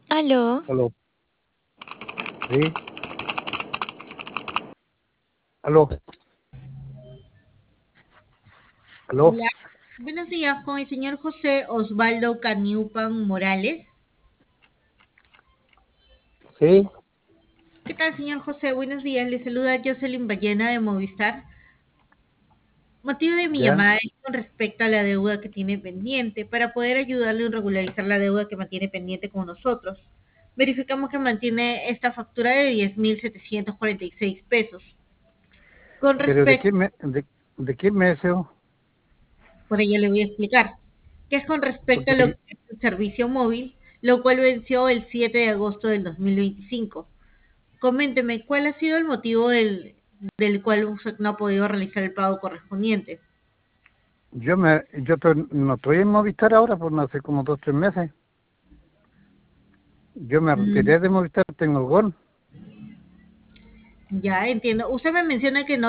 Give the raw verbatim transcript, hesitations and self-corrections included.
Aló, Aló, sí, aló, aló, Hola, buenos días con el señor José Osvaldo Caniupan Morales. sí, ¿Qué tal, señor José? Buenos días, le saluda Jocelyn Ballena de Movistar. Motivo de mi ya, llamada es con respecto a la deuda que tiene pendiente, para poder ayudarle a regularizar la deuda que mantiene pendiente con nosotros. Verificamos que mantiene esta factura de diez mil setecientos cuarenta y seis pesos. Con pero ¿de respecto, qué me, de, de qué mes? ¿Oh? por ello le voy a explicar, que es con respecto a lo Porque que es el servicio móvil, lo cual venció el siete de agosto del dos mil veinticinco. Coménteme, ¿cuál ha sido el motivo del, del cual usted no ha podido realizar el pago correspondiente? yo me, yo to- no estoy en Movistar ahora, por no hace como dos, tres meses. Yo me Mm, retiré de Movistar, tengo el Gol. ya entiendo. Usted me menciona que no